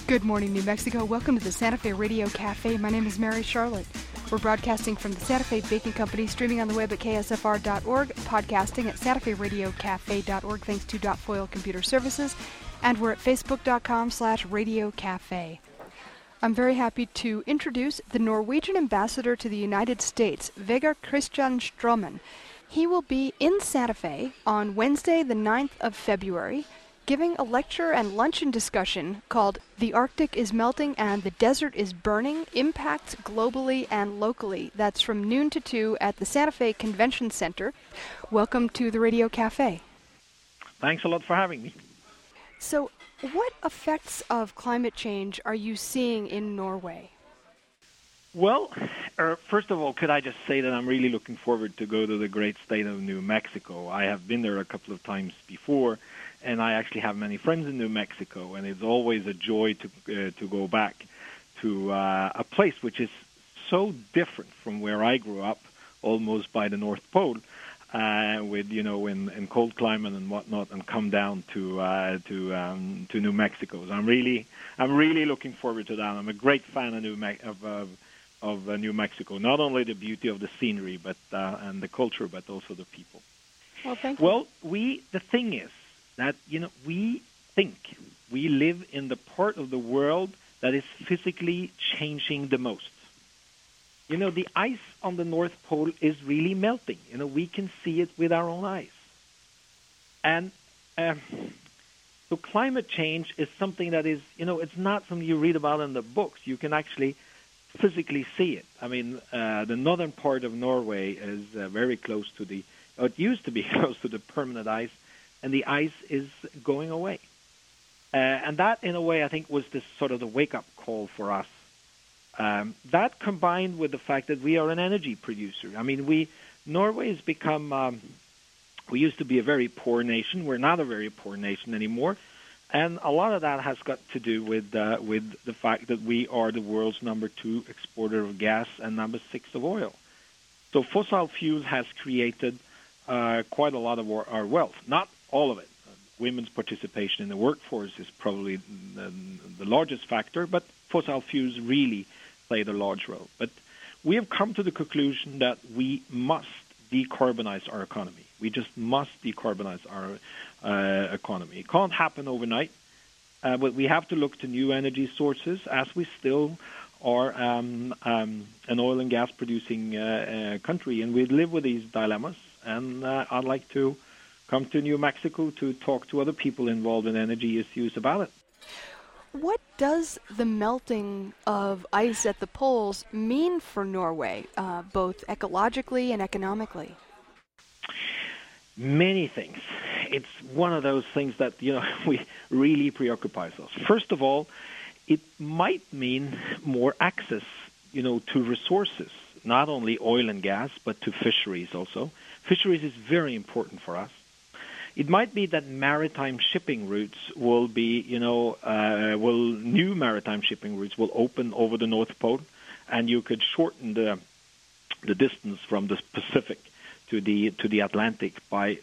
Good morning, New Mexico. Welcome to the Santa Fe Radio Cafe. My name is Mary Charlotte. We're broadcasting from the Santa Fe Baking Company, streaming on the web at ksfr.org, podcasting at santaferadiocafe.org, thanks to .foil Computer Services, and we're at facebook.com/Radio Cafe. I'm very happy to introduce the Norwegian ambassador to the United States, Vegard Christian Stroman. He will be in Santa Fe on Wednesday, the 9th of February, giving a lecture and luncheon discussion called The Arctic is Melting and the Desert is Burning, Impacts Globally and Locally. That's from noon to 2 at the Santa Fe Convention Center. Welcome to the Radio Cafe. Thanks a lot for having me. So, what effects of climate change are you seeing in Norway? Well, first of all, could I just say that I'm really looking forward to go to the great state of New Mexico. I have been there a couple of times before, and I actually have many friends in New Mexico, and it's always a joy to go back to a place which is so different from where I grew up, almost by the North Pole, with in cold climate and whatnot, and come down to New Mexico. So I'm really looking forward to that. I'm a great fan of New Mexico. Not only the beauty of the scenery, but and the culture, but also the people. Well, thank you. Well, the thing is that we think we live in the part of the world that is physically changing the most. The ice on the North Pole is really melting. We can see it with our own eyes. And so climate change is something that is, it's not something you read about in the books. You can actually physically see it. I mean, the northern part of Norway is very close to it used to be close to the permanent ice, and the ice is going away. And that, in a way, I think was this sort of the wake-up call for us. That combined with the fact that we are an energy producer. I mean, Norway has become, we used to be a very poor nation. We're not a very poor nation anymore. And a lot of that has got to do with the fact that we are the world's number 2 exporter of gas and number 6 of oil. So fossil fuels has created quite a lot of our wealth. Not all of it. Women's participation in the workforce is probably the largest factor, but fossil fuels really played a large role. But we have come to the conclusion that we must decarbonize our economy. We just must decarbonize our economy. It can't happen overnight, but we have to look to new energy sources, as we still are an oil and gas producing country, and we live with these dilemmas. And I'd like to come to New Mexico to talk to other people involved in energy issues about it. What does the melting of ice at the poles mean for Norway, both ecologically and economically? Many things. It's one of those things that, we really preoccupies us. First of all, it might mean more access, to resources, not only oil and gas, but to fisheries also. Fisheries is very important for us. It might be that maritime shipping routes will be, new maritime shipping routes will open over the North Pole, and you could shorten the distance from the Pacific to the Atlantic by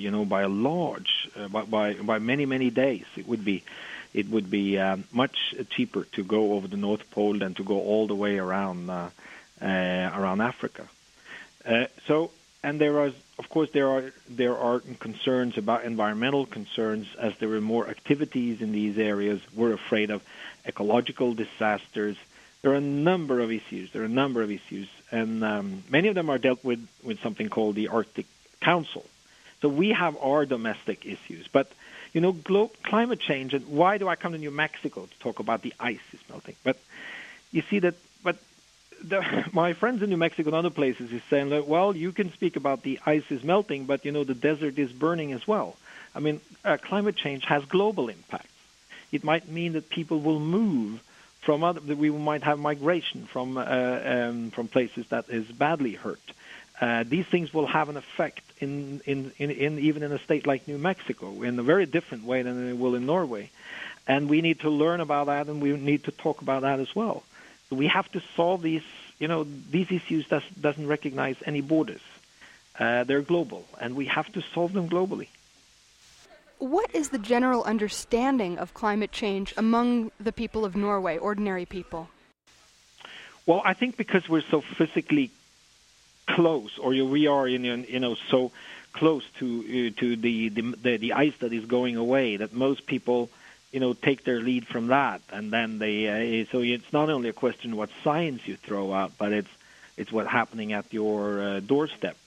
many days. It would be much cheaper to go over the North Pole than to go all the way around Africa. And there are concerns about environmental concerns. As there are more activities in these areas, we're afraid of ecological disasters. There are a number of issues. And many of them are dealt with something called the Arctic Council. So we have our domestic issues. But, climate change, and why do I come to New Mexico to talk about the ice is melting? But you see that, my friends in New Mexico and other places is saying that, well, you can speak about the ice is melting, but, the desert is burning as well. I mean, climate change has global impacts. It might mean that people will move that we might have migration from places that is badly hurt. These things will have an effect in even in a state like New Mexico in a very different way than it will in Norway. And we need to learn about that, and we need to talk about that as well. So we have to solve these issues that doesn't recognize any borders. They're global, and we have to solve them globally. What is the general understanding of climate change among the people of Norway, ordinary people? Well, I think because we're so physically close, or we are, so close to the ice that is going away, that most people, take their lead from that, and then they. So it's not only a question of what science you throw out, but it's what's happening at your doorstep.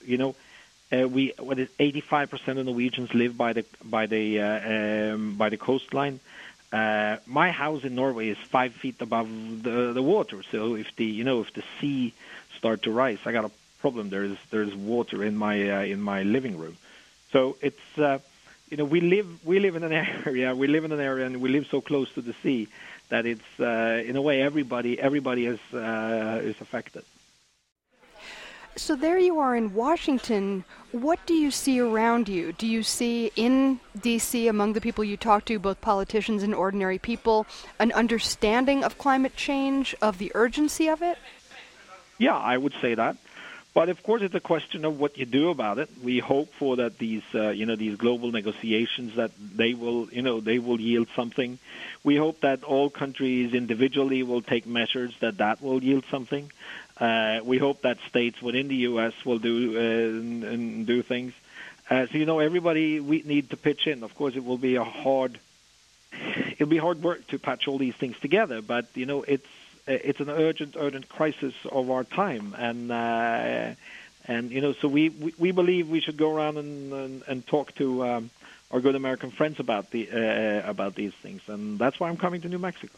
85% of Norwegians live by the coastline. My house in Norway is 5 feet above the water. So if the sea start to rise, I got a problem. There's water in my living room. So it's we live in an area. We live in an area, and we live so close to the sea that it's in a way everybody is affected. So there you are in Washington. What do you see around you? Do you see in D.C., among the people you talk to, both politicians and ordinary people, an understanding of climate change, of the urgency of it? Yeah, I would say that. But of course, it's a question of what you do about it. We hope for that these global negotiations, that they will yield something. We hope that all countries individually will take measures that will yield something. We hope that states within the U.S. will do things. So everybody we need to pitch in. Of course, it'll be hard work to patch all these things together. But it's an urgent crisis of our time, and so we believe we should go around and talk to our good American friends about these things, and that's why I'm coming to New Mexico.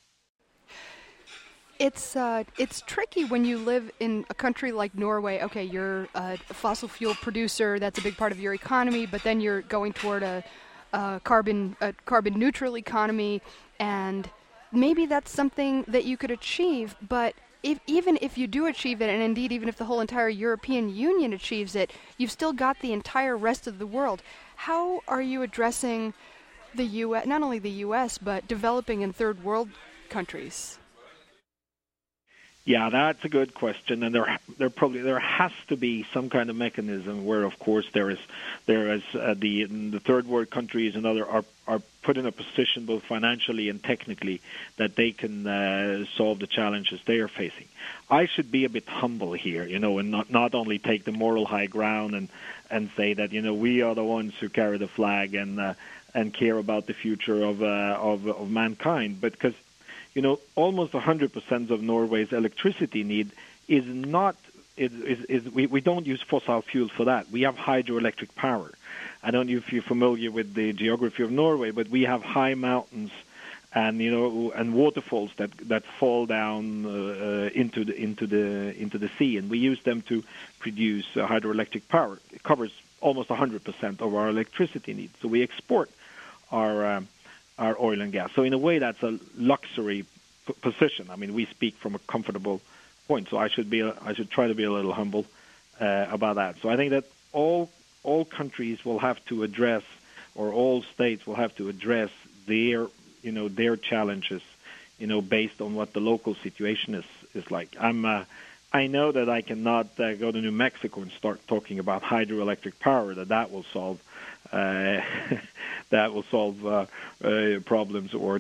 It's tricky when you live in a country like Norway. Okay, you're a fossil fuel producer. That's a big part of your economy. But then you're going toward a carbon neutral economy, and maybe that's something that you could achieve. But even if you do achieve it, and indeed even if the whole entire European Union achieves it, you've still got the entire rest of the world. How are you addressing the U.S., not only the U.S., but developing and third world countries? Yeah, that's a good question, and there has to be some kind of mechanism where, of course, there is the third world countries and other are put in a position both financially and technically that they can solve the challenges they are facing. I should be a bit humble here, and not only take the moral high ground and say that we are the ones who carry the flag and care about the future of mankind, but because almost 100% of Norway's electricity need is not we don't use fossil fuels for that. We have hydroelectric power. I don't know if you're familiar with the geography of Norway, but we have high mountains and and waterfalls that fall down into the sea, and we use them to produce hydroelectric power. It covers almost 100% of our electricity needs. So we export our oil and gas. So in a way, that's a luxury position. I mean, we speak from a comfortable point. So I should try to be a little humble about that. So I think that all countries will have to address, or all states will have to address their challenges, based on what the local situation is like. I know that I cannot go to New Mexico and start talking about hydroelectric power. That will solve. That will solve problems, or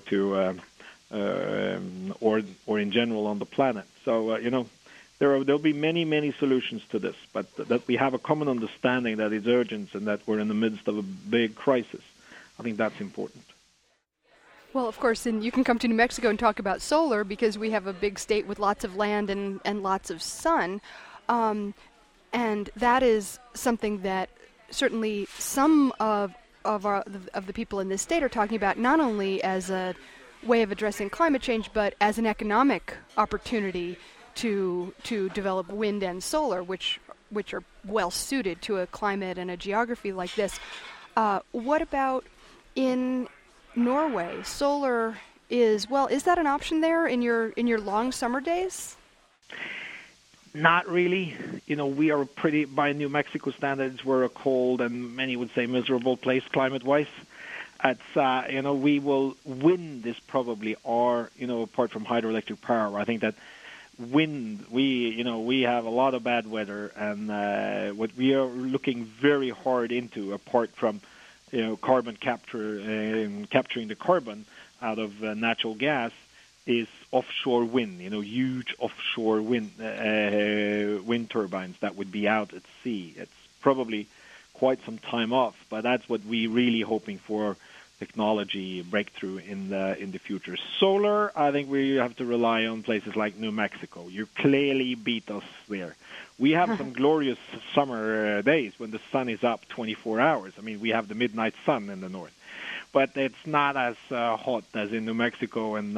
in general on the planet. So there'll be many solutions to this, but that we have a common understanding that it's urgent and that we're in the midst of a big crisis. I think that's important. Well, of course, and you can come to New Mexico and talk about solar because we have a big state with lots of land and lots of sun, and that is something that certainly some of the people in this state are talking about, not only as a way of addressing climate change, but as an economic opportunity to develop wind and solar, which are well suited to a climate and a geography like this. What about in Norway? Solar is that an option there in your long summer days? Not really. We are by New Mexico standards, we're a cold and many would say miserable place climate-wise. It's, wind is probably apart from hydroelectric power, I think that wind, we have a lot of bad weather, and what we are looking very hard into, apart from carbon capture, capturing the carbon out of natural gas is offshore wind. Huge offshore wind turbines that would be out at sea. It's probably quite some time off, but that's what we're really hoping for. Technology breakthrough in the future. Solar, I think we have to rely on places like New Mexico. You clearly beat us there. We have some glorious summer days when the sun is up 24 hours. I mean, we have the midnight sun in the north, but it's not as hot as in New Mexico, and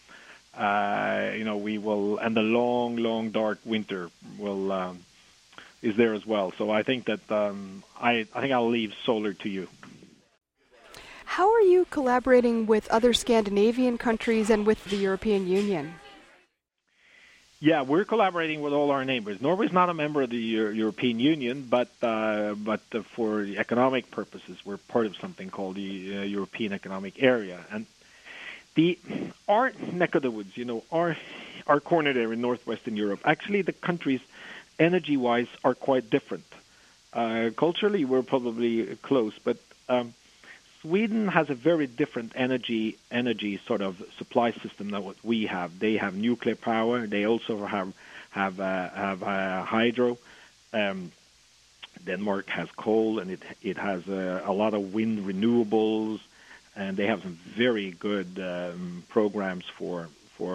we will, and the long dark winter will is there as well. So I think that I think I'll leave solar to you. How are you collaborating with other Scandinavian countries and with the European Union? Yeah, we're collaborating with all our neighbors. Norway's not a member of the European Union, but for economic purposes, we're part of something called the European Economic Area. And our neck of the woods, our corner there in northwestern Europe, actually the countries, energy-wise, are quite different. Culturally, we're probably close, but Sweden has a very different energy sort of supply system than what we have. They have nuclear power. They also have hydro. Denmark has coal, and it has a lot of wind renewables, and they have some very good programs for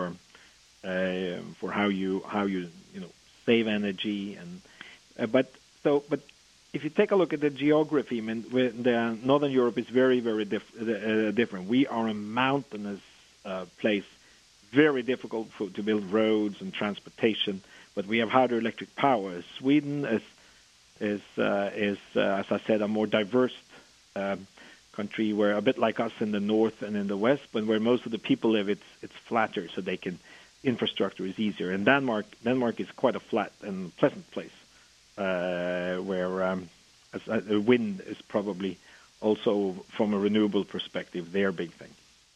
how you save energy but if you take a look at the geography, Northern Europe is very, very different. We are a mountainous place, very difficult to build roads and transportation, but we have hydroelectric power. Sweden is as I said, a more diverse country, where a bit like us in the north and in the west, but where most of the people live, it's flatter, so infrastructure is easier. And Denmark is quite a flat and pleasant place. Where the wind is probably also, from a renewable perspective, their big thing.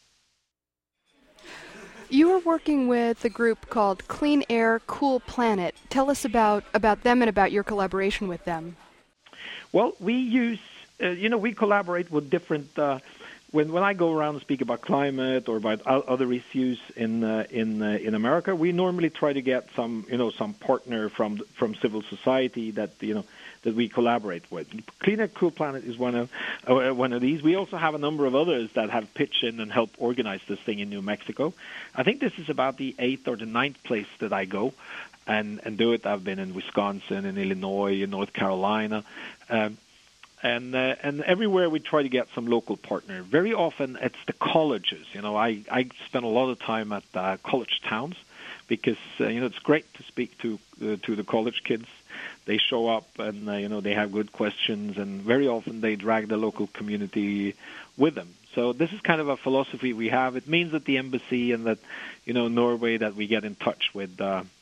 You are working with a group called Clean Air, Cool Planet. Tell us about them and about your collaboration with them. Well, we use, we collaborate with different. When I go around and speak about climate or about other issues in America, we normally try to get some partner from civil society that we collaborate with. Clean Air, Cool Planet is one of these. We also have a number of others that have pitched in and helped organize this thing in New Mexico. I think this is about the 8th or the 9th place that I go and do it. I've been in Wisconsin, in Illinois, in North Carolina. And everywhere we try to get some local partner. Very often it's the colleges. I spend a lot of time at college towns because it's great to speak to the college kids. They show up and they have good questions, and very often they drag the local community with them. So this is kind of a philosophy we have. It means that the embassy and that Norway, that we get in touch with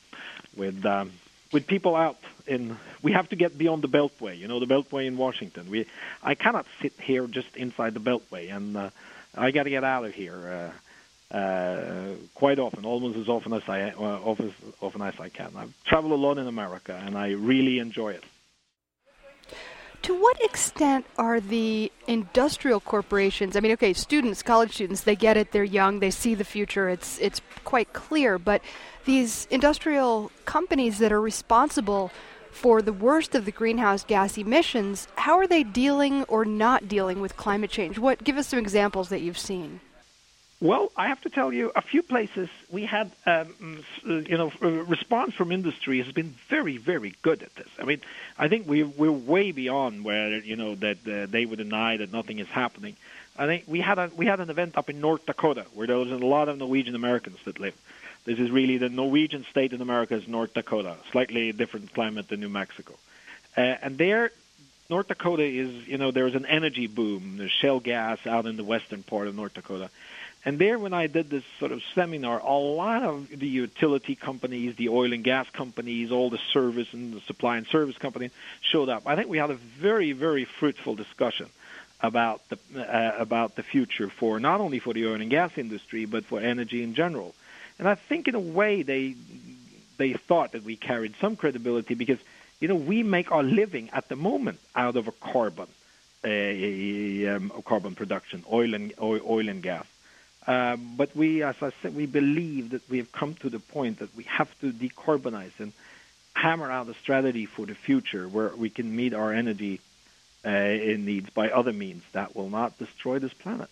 people out in. We have to get beyond the Beltway, the Beltway in Washington. I cannot sit here just inside the Beltway, and I got to get out of here quite often, almost as often as I can. I've traveled a lot in America, and I really enjoy it. To what extent are the industrial corporations, students, college students, they get it, they're young, they see the future, it's quite clear, but these industrial companies that are responsible for the worst of the greenhouse gas emissions, how are they dealing or not dealing with climate change? Give us some examples that you've seen. Well, I have to tell you, a few places we had, response from industry has been very, very good at this. I think we're way beyond where that they would deny that nothing is happening. I think we had an event up in North Dakota where there was a lot of Norwegian Americans that live. This is really the Norwegian state in America is North Dakota, slightly different climate than New Mexico, and there. North Dakota is, there's an energy boom. There's shale gas out in the western part of North Dakota. And there, when I did this sort of seminar, a lot of the utility companies, the oil and gas companies, all the service and the supply and service companies showed up. I think we had a very, very fruitful discussion about the future for not only for the oil and gas industry, but for energy in general. And I think in a way they thought that we carried some credibility because, we make our living at the moment out of a carbon. carbon production, oil and gas. But we, as I said, we believe that we have come to the point that we have to decarbonize and hammer out a strategy for the future where we can meet our energy needs by other means that will not destroy this planet.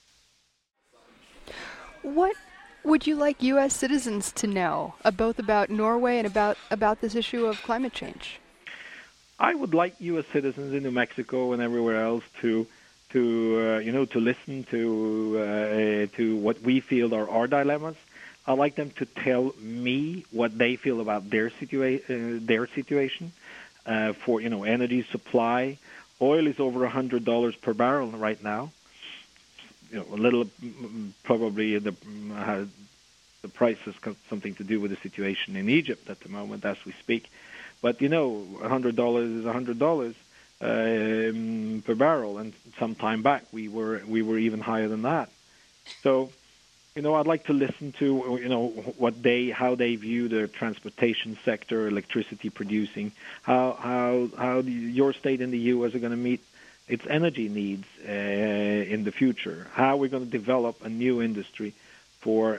What would you like U.S. citizens to know, both about Norway and about this issue of climate change? I would like U.S. citizens in New Mexico and everywhere else to listen to what we feel are our dilemmas. I'd like them to tell me what they feel about their situation for energy supply. Oil is over $100 per barrel right now. A little probably the price has got something to do with the situation in Egypt at the moment as we speak. But $100 is $100 per barrel, and some time back we were even higher than that. So, I'd like to listen to how they view the transportation sector, electricity producing, how your state in the U.S. are going to meet its energy needs in the future. How we're going to develop a new industry for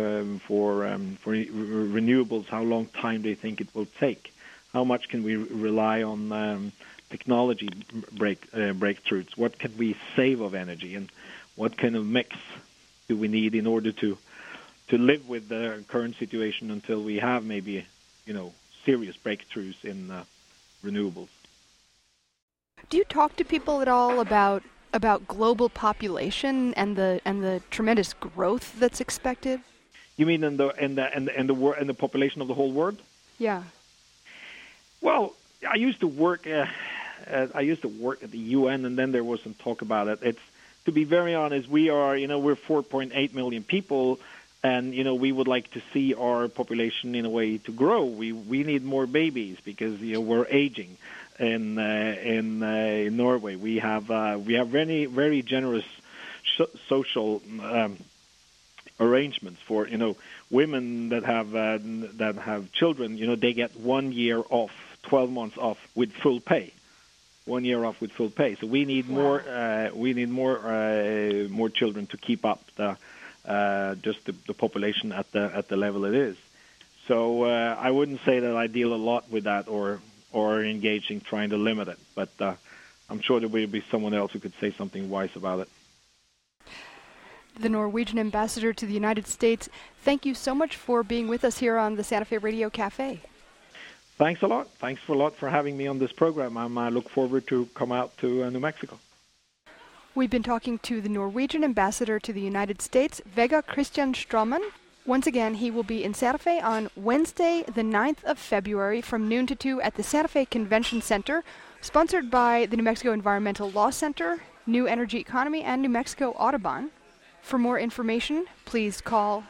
renewables. How long time they think it will take. How much can we rely on technology breakthroughs? What can we save of energy, and what kind of mix do we need in order to live with the current situation until we have maybe serious breakthroughs in renewables? Do you talk to people at all about global population and the tremendous growth that's expected? You mean in the population of the whole world? Yeah. Well, I used to work at the UN, and then there was some talk about it. It's, to be very honest, we're 4.8 million people, and we would like to see our population in a way to grow. We need more babies because we're aging. In Norway, we have very, very generous social arrangements for women that have children. They get 1 year off, 12 months off with full pay. 1 year off with full pay. So we need more. We need more children to keep up the population at the level it is. So I wouldn't say that I deal a lot with that or engaging trying to limit it. But I'm sure there will be someone else who could say something wise about it. The Norwegian ambassador to the United States, thank you so much for being with us here on the Santa Fe Radio Cafe. Thanks a lot. Thanks a lot for having me on this program. I look forward to come out to New Mexico. We've been talking to the Norwegian ambassador to the United States, Vegard Christian Straumann. Once again, he will be in Santa Fe on Wednesday, the 9th of February from noon to 2 at the Santa Fe Convention Center, sponsored by the New Mexico Environmental Law Center, New Energy Economy, and New Mexico Audubon. For more information, please call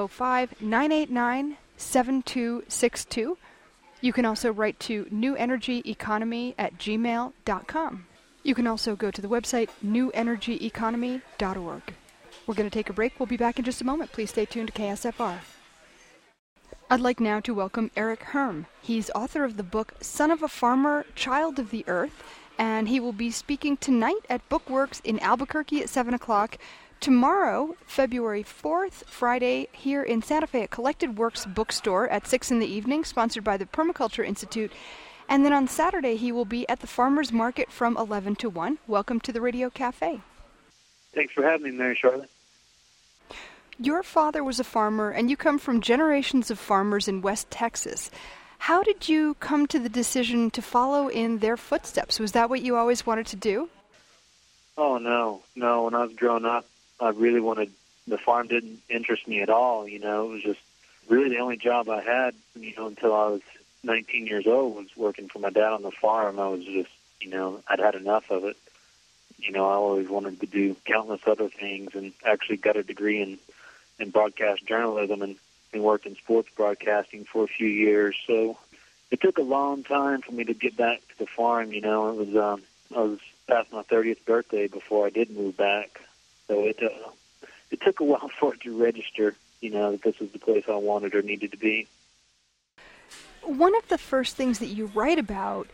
505-989-7262. You can also write to newenergyeconomy@gmail.com. You can also go to the website newenergyeconomy.org. We're going to take a break. We'll be back in just a moment. Please stay tuned to KSFR. I'd like now to welcome Eric Herm. He's author of the book Son of a Farmer, Child of the Earth, and he will be speaking tonight at Bookworks in Albuquerque at 7 o'clock. Tomorrow, February 4th, Friday, here in Santa Fe at Collected Works Bookstore at 6 in the evening, sponsored by the Permaculture Institute. And then on Saturday, he will be at the Farmers Market from 11 to 1. Welcome to the Radio Cafe. Thanks for having me, Mary Charlotte. Your father was a farmer, and you come from generations of farmers in West Texas. How did you come to the decision to follow in their footsteps? Was that what you always wanted to do? Oh, no. When I was growing up, I really wanted, the farm didn't interest me at all, It was just really the only job I had, until I was 19 years old was working for my dad on the farm. I was just, I'd had enough of it. I always wanted to do countless other things and actually got a degree in broadcast journalism and worked in sports broadcasting for a few years. So it took a long time for me to get back to the farm. I was past my 30th birthday before I did move back. So it took a while for it to register, that this was the place I wanted or needed to be. One of the first things that you write about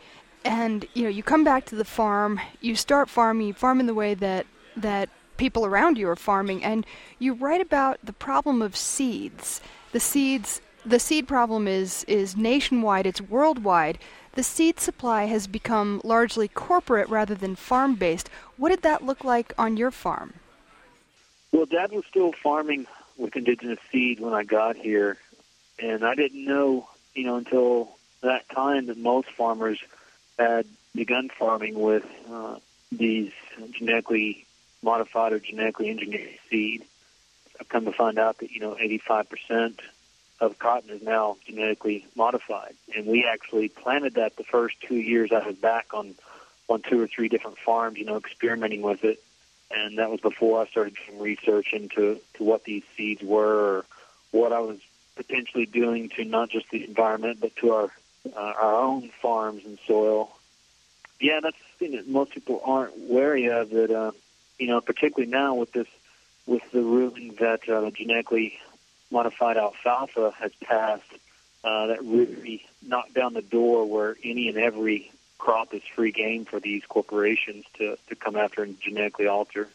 And, you come back to the farm, you start farming, you farm in the way that people around you are farming, and you write about the problem of seeds. The seed problem is nationwide, it's worldwide. The seed supply has become largely corporate rather than farm-based. What did that look like on your farm? Well, Dad was still farming with indigenous seed when I got here, and I didn't know, until that time that most farmers had begun farming with these genetically modified or genetically engineered seed. I've come to find out that 85% of cotton is now genetically modified, and we actually planted that the first 2 years I was back on 2 or 3 different farms, experimenting with it. And that was before I started doing research into what these seeds were, or what I was potentially doing to not just the environment, but to our own farms and soil. Yeah, that's the thing that most people aren't wary of. That particularly now with the ruling that genetically modified alfalfa has passed, that really knocked down the door where any and every crop is free game for these corporations to come after and genetically alter.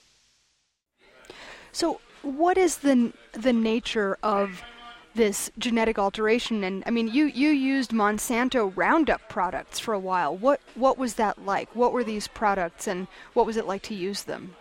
So what is the nature of this genetic alteration? And I mean, you used Monsanto Roundup products for a while. What was that like? What were these products, and what was it like to use them?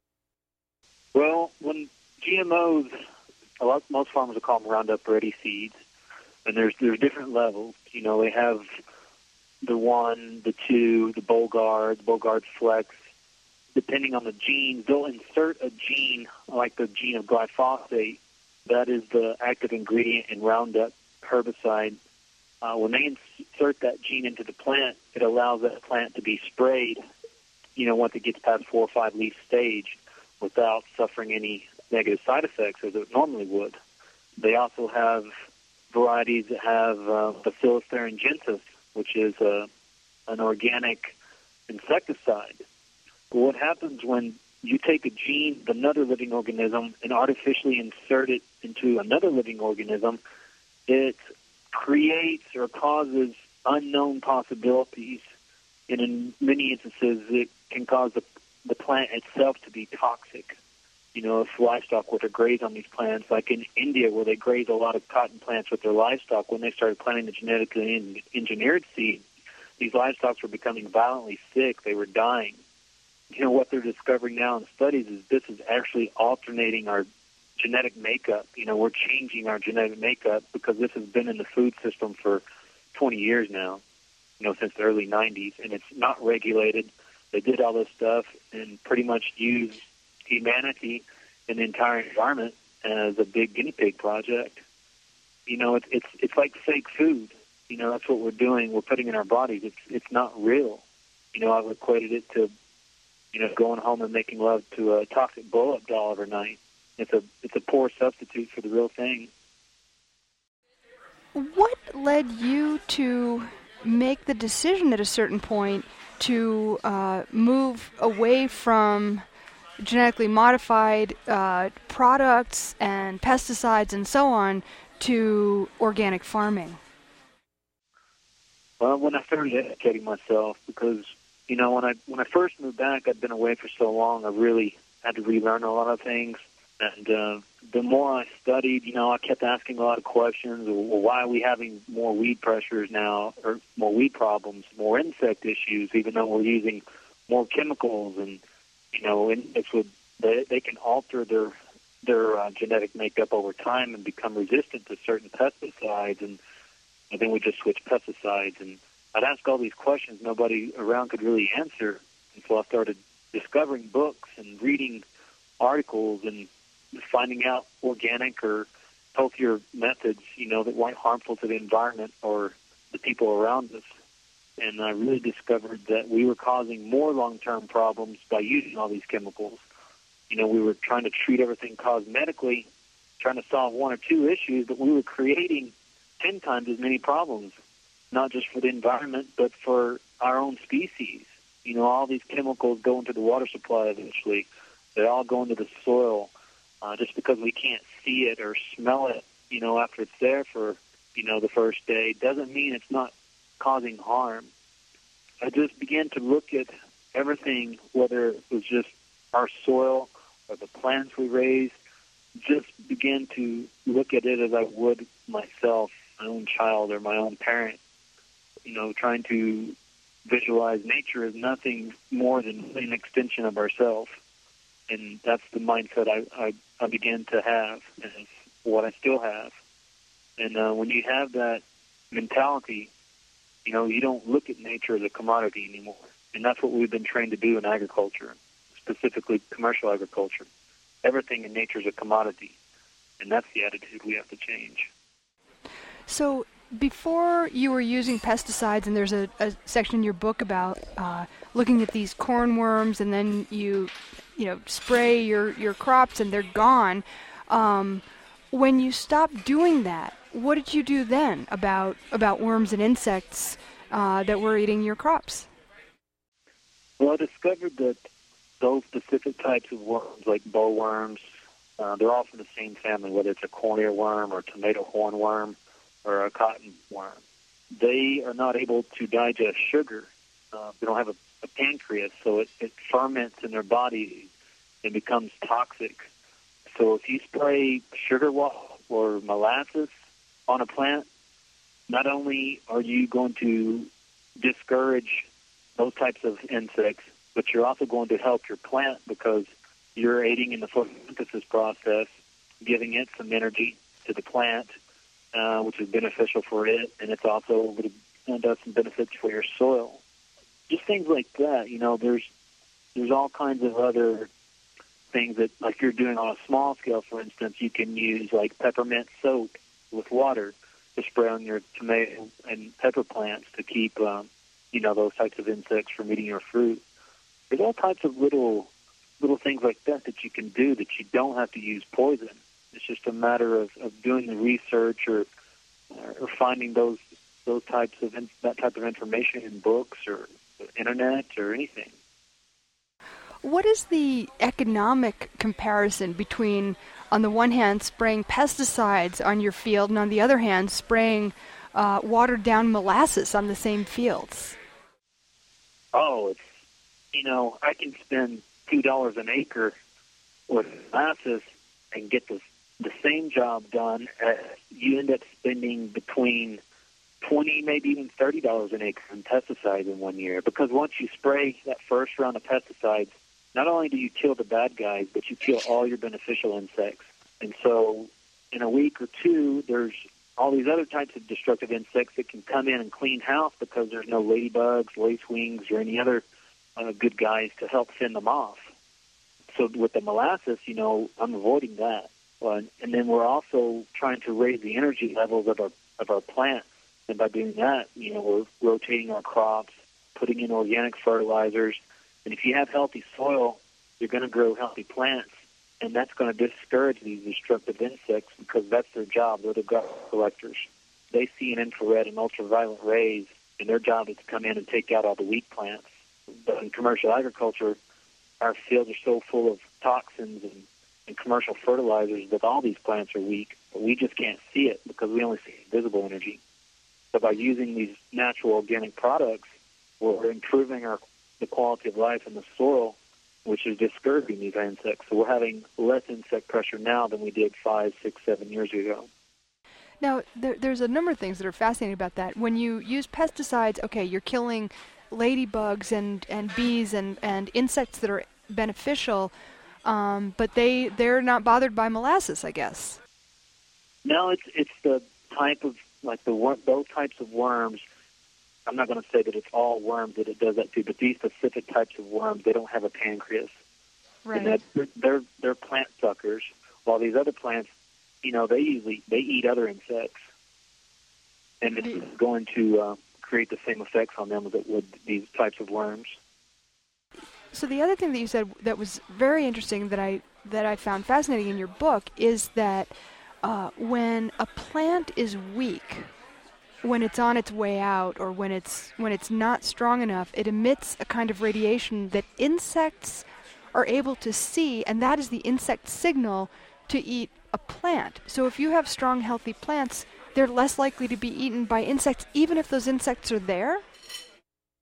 Well, when GMOs, most farmers will call them Roundup Ready seeds, and there's different levels. They have the 1, the 2, the Bollgard Flex. Depending on the genes, they'll insert a gene, like the gene of glyphosate. That is the active ingredient in Roundup herbicide. When they insert that gene into the plant, it allows that plant to be sprayed, once it gets past 4 or 5 leaf stage, without suffering any negative side effects as it normally would. They also have varieties that have Bacillus thuringiensis, which is an organic insecticide. But what happens when you take a gene of another living organism and artificially insert it into another living organism, it creates or causes unknown possibilities, and in many instances it can cause the plant itself to be toxic. If livestock were to graze on these plants, like in India where they graze a lot of cotton plants with their livestock, when they started planting the genetically engineered seed, these livestock were becoming violently sick. They were dying. What they're discovering now in studies is this is actually alternating our genetic makeup. We're changing our genetic makeup because this has been in the food system for 20 years now, since the early 90s, and it's not regulated. They did all this stuff and pretty much used humanity and the entire environment as a big guinea pig project. It's like fake food. That's what we're doing. We're putting in our bodies. It's not real. I've equated it to going home and making love to a toxic blow-up doll every night. It's a poor substitute for the real thing. What led you to make the decision at a certain point to move away from genetically modified products and pesticides and so on to organic farming? Well, when I started educating myself, because when I first moved back, I'd been away for so long, I really had to relearn a lot of things. And the more I studied, I kept asking a lot of questions. Well, why are we having more weed pressures now, or more weed problems, more insect issues, even though we're using more chemicals? And they can alter their genetic makeup over time and become resistant to certain pesticides. And then we just switch pesticides. And I'd ask all these questions nobody around could really answer. And so I started discovering books and reading articles and finding out organic or healthier methods, that weren't harmful to the environment or the people around us. And I really discovered that we were causing more long-term problems by using all these chemicals. We were trying to treat everything cosmetically, trying to solve 1 or 2 issues, but we were creating 10 times as many problems, not just for the environment, but for our own species. All these chemicals go into the water supply eventually. They all go into the soil. Just because we can't see it or smell it, after it's there for, the first day, doesn't mean it's not causing harm. I just began to look at everything, whether it was just our soil or the plants we raised, just began to look at it as I would myself, my own child or my own parent. Trying to visualize nature as nothing more than an extension of ourselves. And that's the mindset I began to have, and it's what I still have. And when you have that mentality, you don't look at nature as a commodity anymore. And that's what we've been trained to do in agriculture, specifically commercial agriculture. Everything in nature is a commodity, and that's the attitude we have to change. So before you were using pesticides, and there's a section in your book about looking at these corn worms, and then you spray your crops and they're gone. When you stopped doing that, what did you do then about worms and insects that were eating your crops? Well, I discovered that those specific types of worms, like bowworms, they're all from the same family, whether it's a corn earworm or tomato hornworm or a cotton worm. They are not able to digest sugar. They don't have a pancreas, so it ferments in their body and becomes toxic. So if you spray sugar water or molasses on a plant, not only are you going to discourage those types of insects, but you're also going to help your plant because you're aiding in the photosynthesis process, giving it some energy to the plant, which is beneficial for it, and it's also going to does some benefits for your soil. Just things like that. There's all kinds of other things that, like you're doing on a small scale, for instance, you can use like peppermint soap with water to spray on your tomato and pepper plants to keep, those types of insects from eating your fruit. There's all types of little things like that you can do that you don't have to use poison. It's just a matter of doing the research or finding that type of information in books or the internet or anything. What is the economic comparison between, on the one hand, spraying pesticides on your field, and on the other hand, spraying watered-down molasses on the same fields? Oh, it's I can spend $2 an acre with molasses and get the same job done. You end up spending between $20, maybe even $30 an acre in pesticides in 1 year. Because once you spray that first round of pesticides, not only do you kill the bad guys, but you kill all your beneficial insects. And so in a week or two, there's all these other types of destructive insects that can come in and clean house because there's no ladybugs, lacewings, or any other good guys to help fend them off. So with the molasses, I'm avoiding that. And then we're also trying to raise the energy levels of our plants. And by doing that, we're rotating our crops, putting in organic fertilizers. And if you have healthy soil, you're going to grow healthy plants. And that's going to discourage these destructive insects because that's their job. They're the gut collectors. They see an infrared and ultraviolet rays, and their job is to come in and take out all the weak plants. But in commercial agriculture, our fields are so full of toxins and commercial fertilizers that all these plants are weak, but we just can't see it because we only see visible energy. So by using these natural organic products, we're improving the quality of life in the soil, which is discouraging these insects. So we're having less insect pressure now than we did 5, 6, 7 years ago. Now, there's a number of things that are fascinating about that. When you use pesticides, okay, you're killing ladybugs and bees and insects that are beneficial, but they're not bothered by molasses, I guess. No, it's the type of those types of worms. I'm not going to say that it's all worms that it does that to, but these specific types of worms, they don't have a pancreas. Right. And they're plant suckers, while these other plants, they eat other insects, and it's going to create the same effects on them that would these types of worms. So the other thing that you said that was very interesting that I found fascinating in your book is that when a plant is weak, when it's on its way out or when it's not strong enough, it emits a kind of radiation that insects are able to see, and that is the insect signal to eat a plant. So if you have strong, healthy plants, they're less likely to be eaten by insects, even if those insects are there?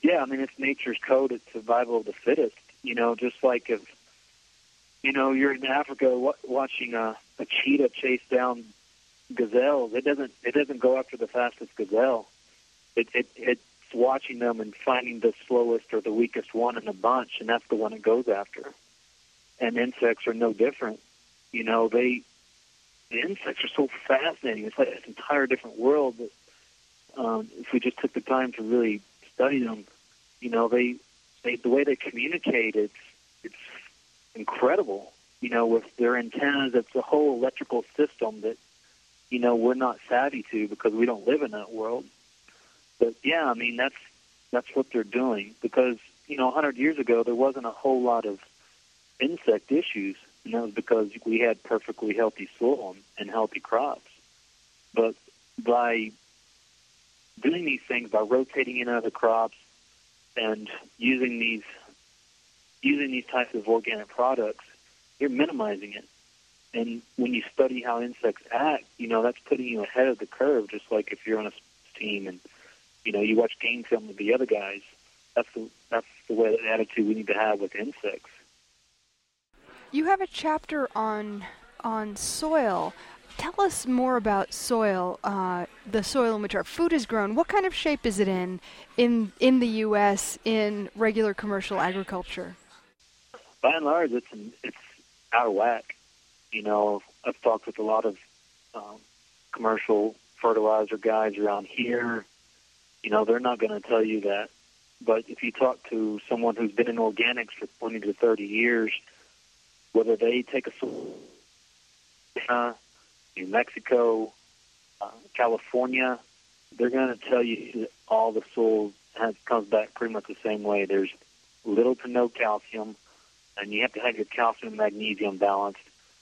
Yeah, I mean, it's nature's code. It's survival of the fittest. Just like if, you're in Africa watching a cheetah chase down gazelles, it doesn't go after the fastest gazelle. It's watching them and finding the slowest or the weakest one in the bunch, and that's the one it goes after. And insects are no different. The insects are so fascinating. It's like this entire different world that if we just took the time to really study them, the way they communicate, it's incredible. With their antennas, it's a whole electrical system that, we're not savvy to because we don't live in that world. But yeah, I mean, that's what they're doing because, 100 years ago, there wasn't a whole lot of insect issues, and that was because we had perfectly healthy soil and healthy crops. But by doing these things, by rotating in other crops and using these types of organic products, you're minimizing it. And when you study how insects act, that's putting you ahead of the curve, just like if you're on a team and, you watch game film with the other guys. That's the way, the attitude we need to have with insects. You have a chapter on soil. Tell us more about soil, the soil in which our food is grown. What kind of shape is it in the U.S. in regular commercial agriculture? By and large, it's out of whack. I've talked with a lot of commercial fertilizer guys around here. They're not going to tell you that. But if you talk to someone who's been in organics for 20 to 30 years, whether they take a soil, New Mexico, California, they're going to tell you that all the soil comes back pretty much the same way. There's little to no calcium, and you have to have your calcium and magnesium balanced.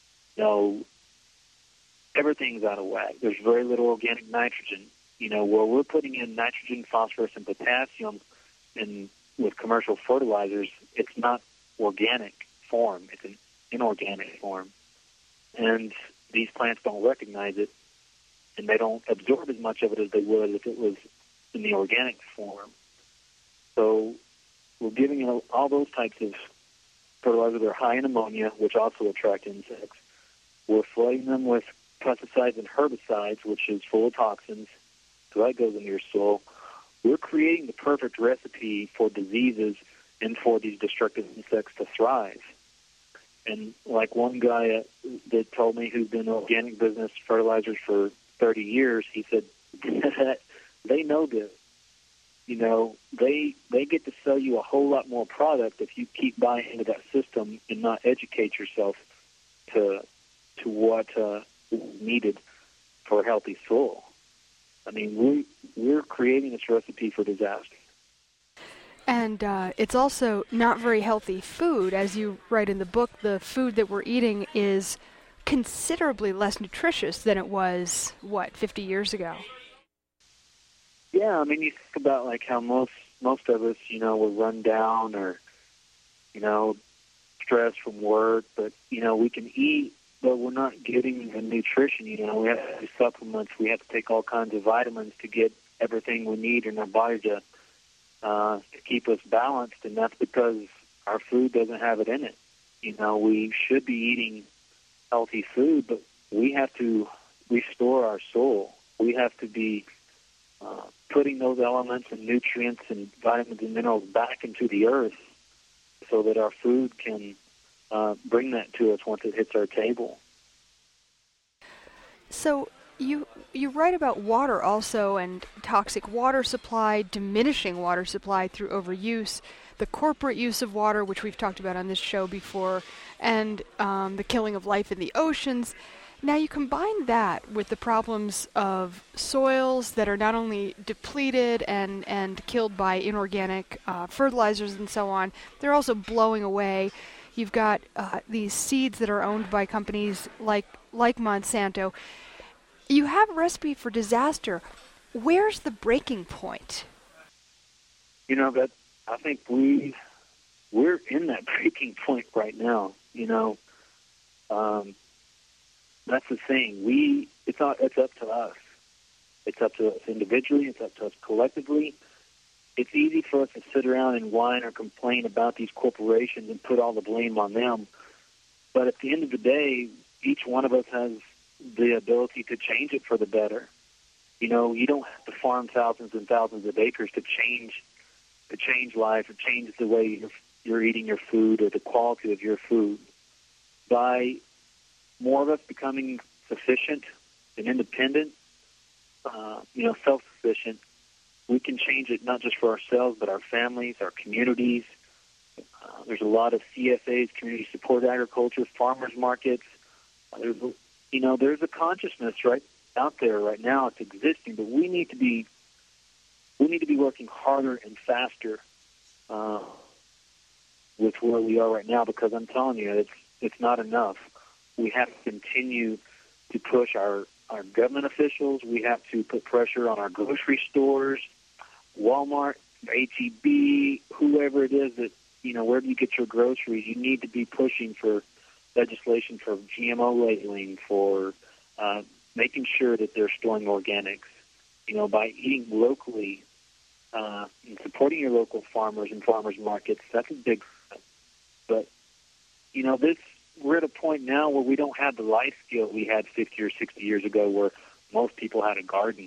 Everything's out of whack. There's very little organic nitrogen. Where we're putting in nitrogen, phosphorus, and potassium with commercial fertilizers, it's not organic form. It's an inorganic form. And these plants don't recognize it, and they don't absorb as much of it as they would if it was in the organic form. So we're giving all those types of fertilizer. They're high in ammonia, which also attract insects. We're flooding them with pesticides and herbicides, which is full of toxins, so that goes into your soil. We're creating the perfect recipe for diseases and for these destructive insects to thrive. And like one guy that told me who's been in the organic business, fertilizers for 30 years, he said they know this. They get to sell you a whole lot more product if you keep buying into that system and not educate yourself to what is needed for a healthy soil. I mean, we're creating this recipe for disaster. And it's also not very healthy food. As you write in the book, the food that we're eating is considerably less nutritious than it was, 50 years ago? Yeah, I mean, you think about like how most of us, we're run down or, stressed from work, but, we can eat, but we're not getting the nutrition. We have to do supplements. We have to take all kinds of vitamins to get everything we need in our body to keep us balanced, and that's because our food doesn't have it in it. We should be eating healthy food, but we have to restore our soul. We have to be putting those elements and nutrients and vitamins and minerals back into the earth so that our food can bring that to us once it hits our table. So you write about water also, and toxic water supply, diminishing water supply through overuse, the corporate use of water, which we've talked about on this show before, and the killing of life in the oceans. Now you combine that with the problems of soils that are not only depleted and killed by inorganic fertilizers and so on, they're also blowing away. You've got these seeds that are owned by companies like Monsanto. You have a recipe for disaster. Where's the breaking point? That I think we're in that breaking point right now. That's the thing. It's up to us. It's up to us individually. It's up to us collectively. it's easy for us to sit around and whine or complain about these corporations and put all the blame on them. But at the end of the day, each one of us has the ability to change it for the better. You know, you don't have to farm thousands and thousands of acres to change life or change the way you're eating your food or the quality of your food. By more of us becoming sufficient and independent, self-sufficient, we can change it not just for ourselves, but our families, our communities. There's a lot of CSAs, community support agriculture, farmers markets. There's a consciousness right out there right now. It's existing, but we need to be working harder and faster with where we are right now, because I'm telling you, it's not enough. We have to continue to push our government officials. We have to put pressure on our grocery stores, Walmart, H-E-B, whoever it is that, wherever you get your groceries, you need to be pushing for legislation for GMO labeling, for making sure that they're storing organics. By eating locally and supporting your local farmers and farmers markets, that's a big step. But, we're at a point now where we don't have the life skill we had 50 or 60 years ago, where most people had a garden.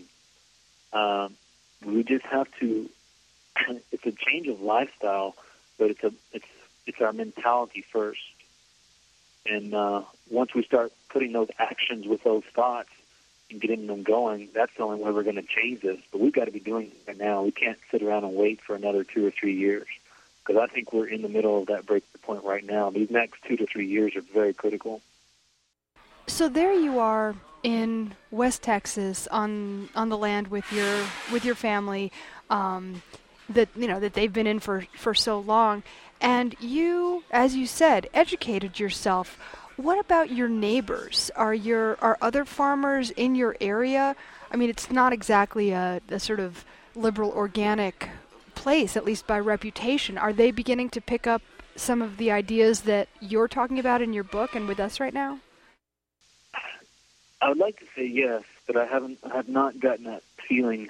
We just have to. It's a change of lifestyle, but it's our mentality first. And once we start putting those actions with those thoughts and getting them going, that's the only way we're going to change this. But we've got to be doing it right now. We can't sit around and wait for another 2 or 3 years, because I think we're in the middle of that breaking point right now. These next 2 to 3 years are very critical. So there you are in West Texas on the land with your family that they've been in for so long, and you, as you said, educated yourself. What about your neighbors? Are other farmers in your area? I mean, it's not exactly a sort of liberal organic place, at least by reputation. Are they beginning to pick up some of the ideas that you're talking about in your book and with us right now? I would like to say yes, but I have not gotten that feeling.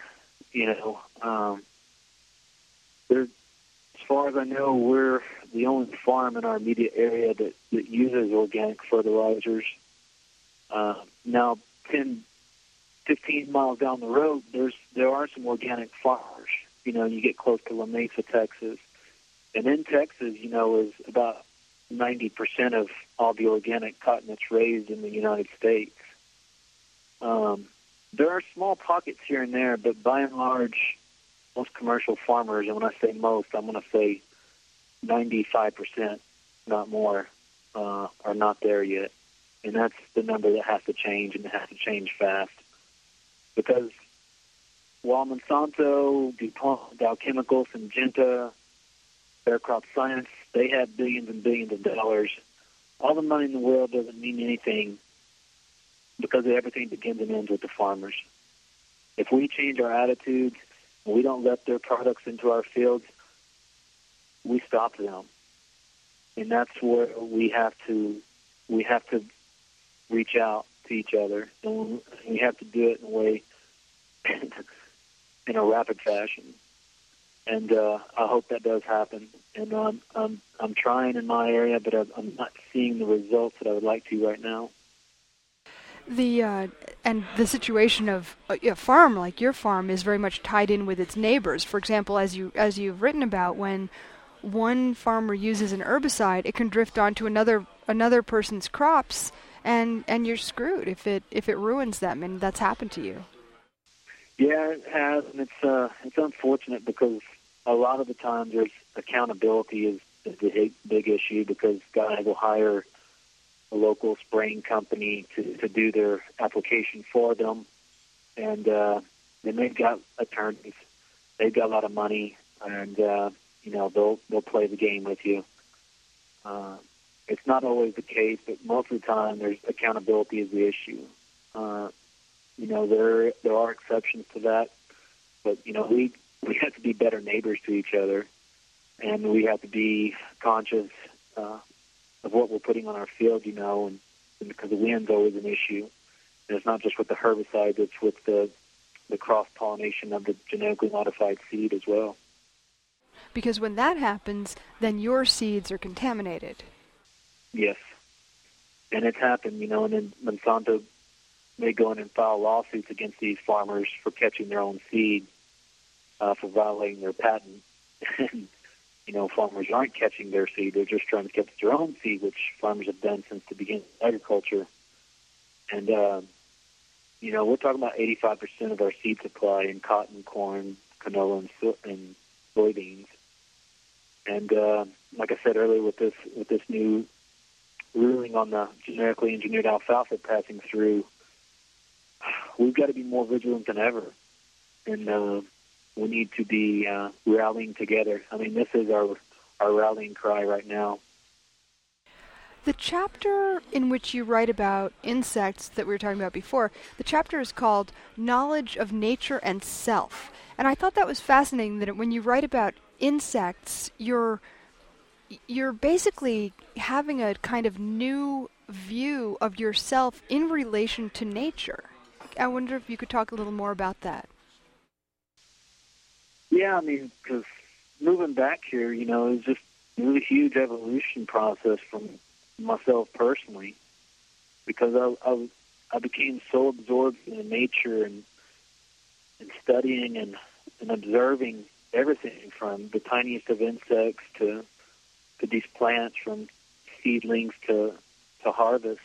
As far as I know, we're the only farm in our immediate area that uses organic fertilizers. Now, 10, 15 miles down the road, there are some organic farmers. You get close to La Mesa, Texas. And in Texas, is about 90% of all the organic cotton that's raised in the United States. There are small pockets here and there, but by and large, most commercial farmers, and when I say most, I'm going to say 95%, not more, are not there yet. And that's the number that has to change, and it has to change fast. Because while Monsanto, DuPont, Dow Chemical, Syngenta, Fair Crop Science, they have billions and billions of dollars, all the money in the world doesn't mean anything, because everything begins and ends with the farmers. If we change our attitudes, and we don't let their products into our fields, we stop them. And that's where we have to reach out to each other, and we have to do it in a way, in a rapid fashion. And I hope that does happen. And I'm trying in my area, but I'm not seeing the results that I would like to right now. And the situation of a farm like your farm is very much tied in with its neighbors. For example, as you've written about, when one farmer uses an herbicide, it can drift onto another person's crops, and you're screwed if it ruins them. And that's happened to you. Yeah, it has, and it's unfortunate, because a lot of the times there's accountability is the big issue, because guys will hire a local spraying company to do their application for them, and then they've got attorneys, they've got a lot of money, and they'll play the game with you. It's not always the case, but most of the time there's accountability is the issue. There are exceptions to that, but we have to be better neighbors to each other, and we have to be conscious of what we're putting on our field, and because the wind's always an issue. And it's not just with the herbicides, it's with the cross-pollination of the genetically modified seed as well. because when that happens, then your seeds are contaminated. Yes. And it's happened, and then Monsanto may go in and file lawsuits against these farmers for catching their own seed, for violating their patent. And, farmers aren't catching their seed. They're just trying to catch their own seed, which farmers have done since the beginning of agriculture. And, we're talking about 85% of our seed supply in cotton, corn, canola, and soybeans. And like I said earlier, with this new ruling on the genetically engineered alfalfa passing through, we've got to be more vigilant than ever. And we need to be rallying together. I mean, this is our rallying cry right now. The chapter in which you write about insects that we were talking about before, the chapter is called Knowledge of Nature and Self. And I thought that was fascinating that when you write about insects, you're basically having a kind of new view of yourself in relation to nature. I wonder if you could talk a little more about that. Yeah, I mean, because moving back here, it was just a really huge evolution process from myself personally, because I became so absorbed in nature and studying and observing everything from the tiniest of insects to these plants, from seedlings to harvest.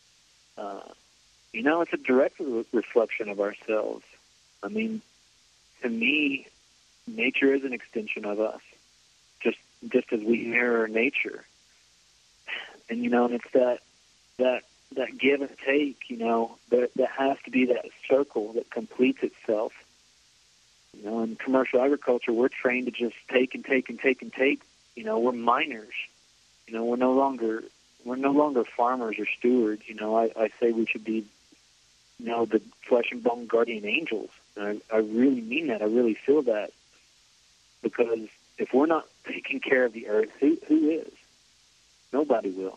It's a direct reflection of ourselves. I mean, to me, nature is an extension of us, just as we mirror nature. And and it's that give and take. There has to be that circle that completes itself. In commercial agriculture, we're trained to just take and take and take and take. We're miners. We're no longer farmers or stewards. I say we should be, the flesh and bone guardian angels. And I really mean that. I really feel that, because if we're not taking care of the earth, who is? Nobody will.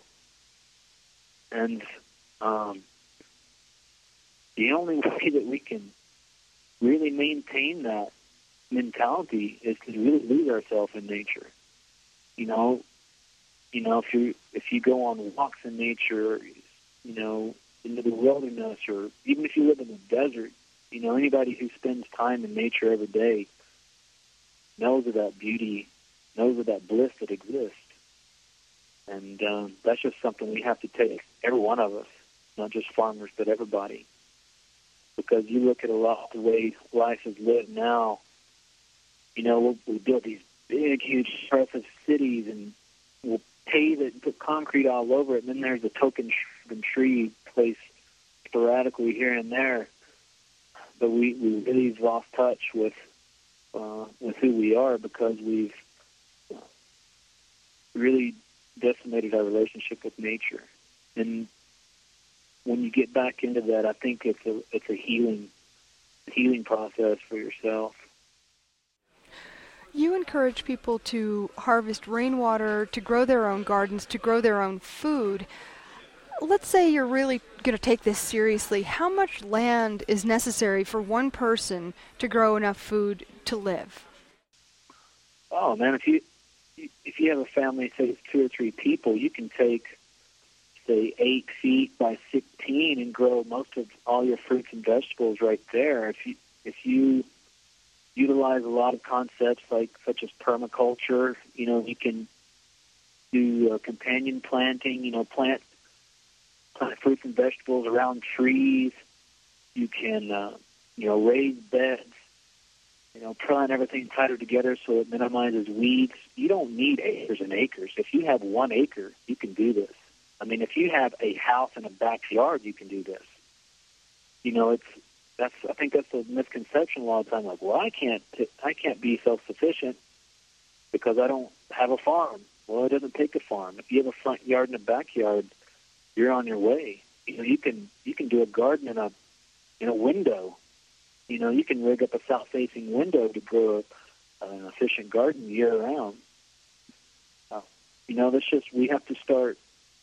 And the only way that we can really maintain that mentality is to really lose ourselves in nature. If you go on walks in nature, into the wilderness, or even if you live in the desert, anybody who spends time in nature every day knows of that beauty, knows of that bliss that exists. And that's just something we have to take, every one of us, not just farmers, but everybody. Because you look at a lot of the way life is lived now, we build these big, huge, impressive cities, and we'll pave it and put concrete all over it, and then there's a token tree placed sporadically here and there. But we really have lost touch with who we are, because we've really decimated our relationship with nature. And when you get back into that, I think it's a healing process for yourself. You encourage people to harvest rainwater, to grow their own gardens, to grow their own food. Let's say you're really going to take this seriously. How much land is necessary for one person to grow enough food to live? Oh man, if you have a family, say it's 2 or 3 people, you can take, say, 8 feet by 16 and grow most of all your fruits and vegetables right there. If you utilize a lot of concepts such as permaculture, you can do companion planting, plant fruits and vegetables around trees. You can, raise beds, plant everything tighter together so it minimizes weeds. You don't need acres and acres. If you have 1 acre, you can do this. I mean, if you have a house and a backyard, you can do this. I think that's a misconception a lot of time. Like, well, I can't be self-sufficient because I don't have a farm. Well, it doesn't take a farm. If you have a front yard and a backyard, you're on your way. You can do a garden in a window. You can rig up a south-facing window to grow an efficient garden year-round. We have to start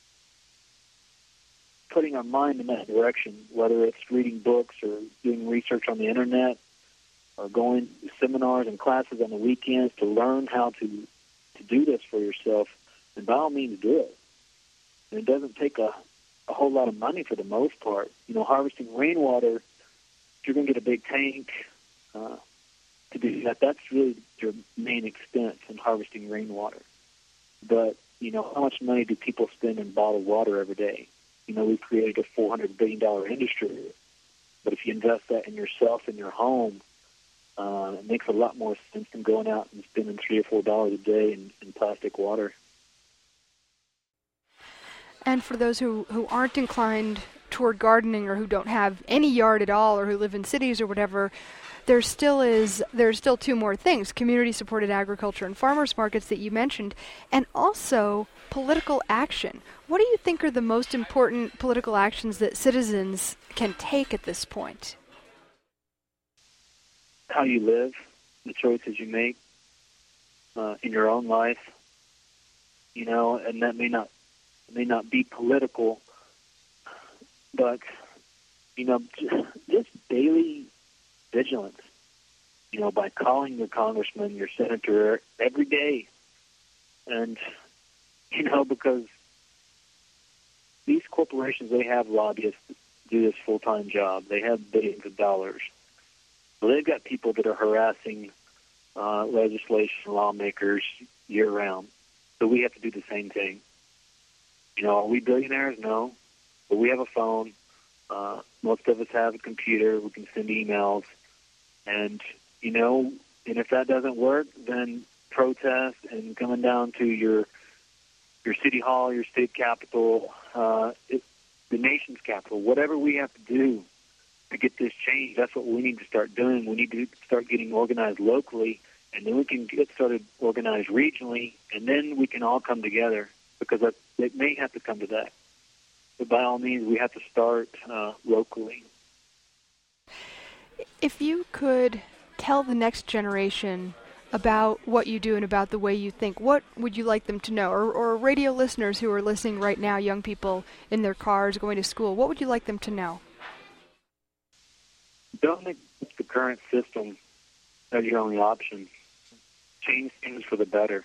putting our mind in that direction, whether it's reading books or doing research on the internet, or going to seminars and classes on the weekends to learn how to do this for yourself, then by all means do it. And it doesn't take a whole lot of money for the most part. Harvesting rainwater, if you're going to get a big tank to do that, that's really your main expense in harvesting rainwater. But, how much money do people spend in bottled water every day? We've created a $400 billion industry. But if you invest that in yourself and your home, it makes a lot more sense than going out and spending $3 or $4 a day in plastic water. And for those who aren't inclined toward gardening, or who don't have any yard at all, or who live in cities or whatever, there's still two more things: community-supported agriculture and farmers markets that you mentioned, and also political action. What do you think are the most important political actions that citizens can take at this point? How you live, the choices you make in your own life, and that may not be political, but just daily vigilance, by calling your congressman, your senator every day, and because these corporations, they have lobbyists that do this full-time job. They have billions of dollars. So they've got people that are harassing legislation, lawmakers year-round. So we have to do the same thing. Are we billionaires? No. But we have a phone. Most of us have a computer. We can send emails. And, and if that doesn't work, then protest and coming down to your city hall, your state capital, the nation's capital, whatever we have to do to get this changed, that's what we need to start doing. We need to start getting organized locally, and then we can get started organized regionally, and then we can all come together, because it may have to come to that. But by all means, we have to start locally. If you could tell the next generation about what you do and about the way you think, what would you like them to know? Or radio listeners who are listening right now, young people in their cars going to school, what would you like them to know? Don't accept the current system as your only option. Change things for the better.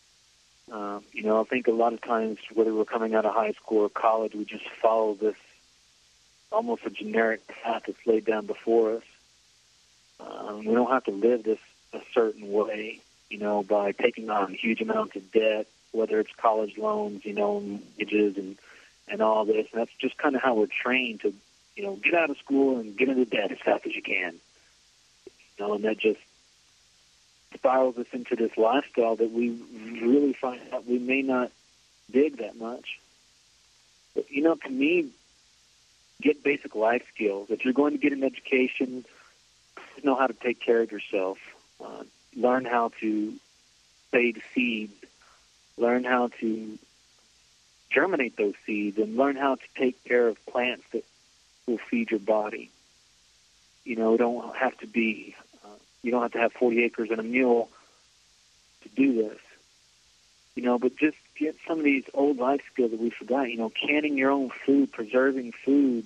I think a lot of times, whether we're coming out of high school or college, we just follow this almost a generic path that's laid down before us. We don't have to live this a certain way, by taking on huge amounts of debt, whether it's college loans, mortgages and all this. And that's just kind of how we're trained to, get out of school and get into debt as fast as you can. And that just spirals us into this lifestyle that we really find out we may not dig that much. But, to me, get basic life skills. If you're going to get an education, know how to take care of yourself. Learn how to save seeds. Learn how to germinate those seeds, and learn how to take care of plants that will feed your body. You don't have to be, you don't have to have 40 acres and a mule to do this. But just get some of these old life skills that we forgot. Canning your own food, preserving food.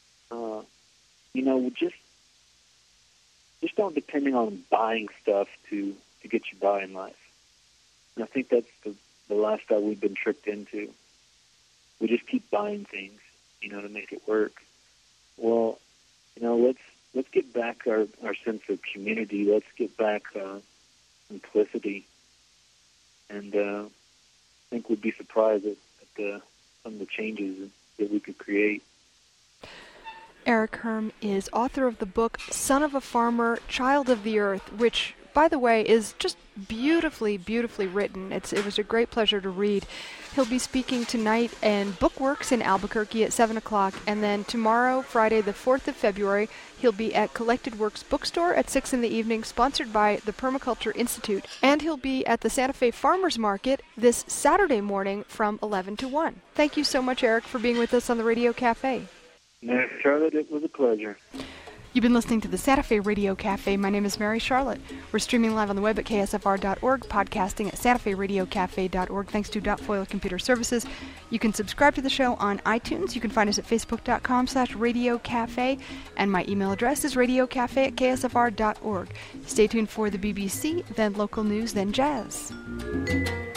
Just don't depending on buying stuff to get you by in life. And I think that's the lifestyle we've been tricked into. We just keep buying things, to make it work. Well, let's get back our sense of community. Let's get back simplicity. And I think we'd be surprised at some of the changes that we could create. Eric Herm is author of the book Son of a Farmer, Child of the Earth, which, by the way, is just beautifully, beautifully written. It was a great pleasure to read. He'll be speaking tonight in Bookworks in Albuquerque at 7 o'clock, and then tomorrow, Friday the 4th of February, he'll be at Collected Works Bookstore at 6 in the evening, sponsored by the Permaculture Institute, and he'll be at the Santa Fe Farmers Market this Saturday morning from 11 to 1. Thank you so much, Eric, for being with us on the Radio Cafe. No, Charlotte, it was a pleasure. You've been listening to the Santa Fe Radio Cafe. My name is Mary Charlotte. We're streaming live on the web at ksfr.org, podcasting at santaferadiocafe.org. Thanks to Foil Computer Services. You can subscribe to the show on iTunes. You can find us at facebook.com/radiocafe. And my email address is radiocafe@ksfr.org. Stay tuned for the BBC, then local news, then jazz.